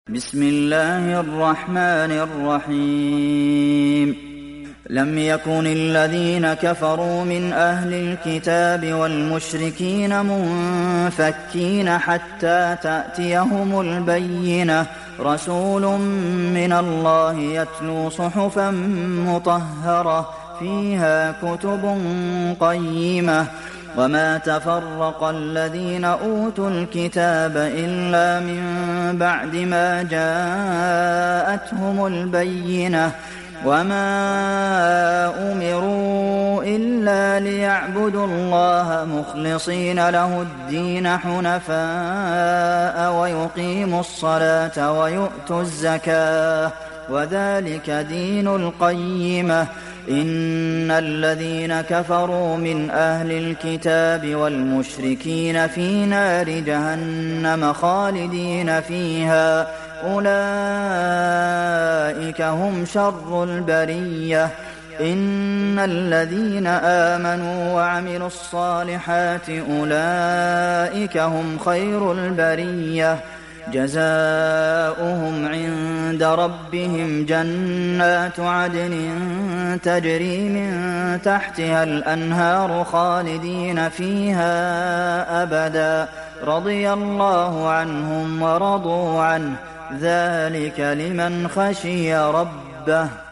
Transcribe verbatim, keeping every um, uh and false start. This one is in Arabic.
بسم الله الرحمن الرحيم لم يكن الذين كفروا من أهل الكتاب والمشركين منفكين حتى تأتيهم البينة رسول من الله يتلو صحفا مطهرة فيها كتب قيمة وما تفرق الذين أوتوا الكتاب إلا من بعد ما جاءتهم البينة وما أمروا إلا ليعبدوا الله مخلصين له الدين حنفاء ويقيموا الصلاة ويؤتوا الزكاة وذلك دين القيمة إن الذين كفروا من أهل الكتاب والمشركين في نار جهنم خالدين فيها أولئك هم شر البرية إن الذين آمنوا وعملوا الصالحات أولئك هم خير البرية جزاؤهم عند ربهم جنات عدن تجري من تحتها الأنهار خالدين فيها أبدا رضي الله عنهم ورضوا عنه ذلك لمن خشي ربه